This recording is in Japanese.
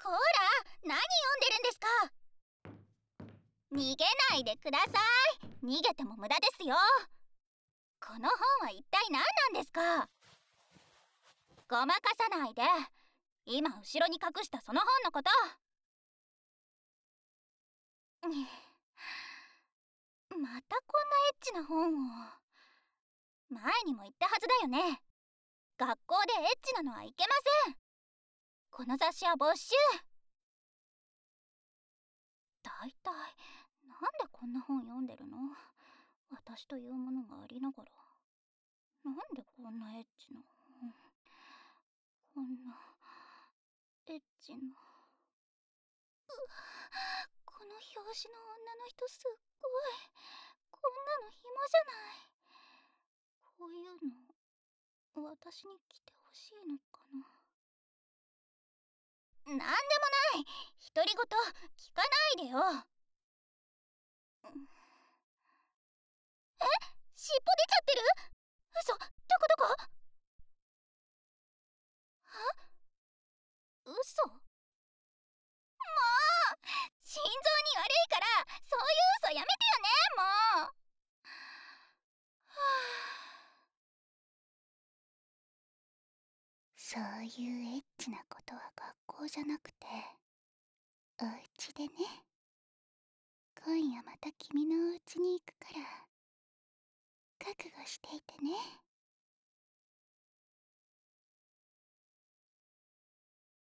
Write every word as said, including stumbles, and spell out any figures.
こら、何読んでるんですか。逃げないでください。逃げても無駄ですよ。この本は一体何なんですか。ごまかさないで。今後ろに隠したその本のこと。またこんなエッチな本を。前にも言ったはずだよね。学校でエッチなのはいけません。この雑誌は没収。だいたいなんでこんな本読んでるの。私というものがありながらなんでこんなエッチな本。こんなエッチな。この表紙の女の人すっごい。こんなの暇じゃない。こういうの私に着てほしいのかな。なんでもない。独り言聞かないでよ。え、尻尾出ちゃってる。嘘、どこどこ。は、嘘。もう心臓に悪いからそういう嘘やめてよね。もうはあ、そういうエッチなことは学校じゃなくてお家でね。今夜また君のお家に行くから覚悟していてね。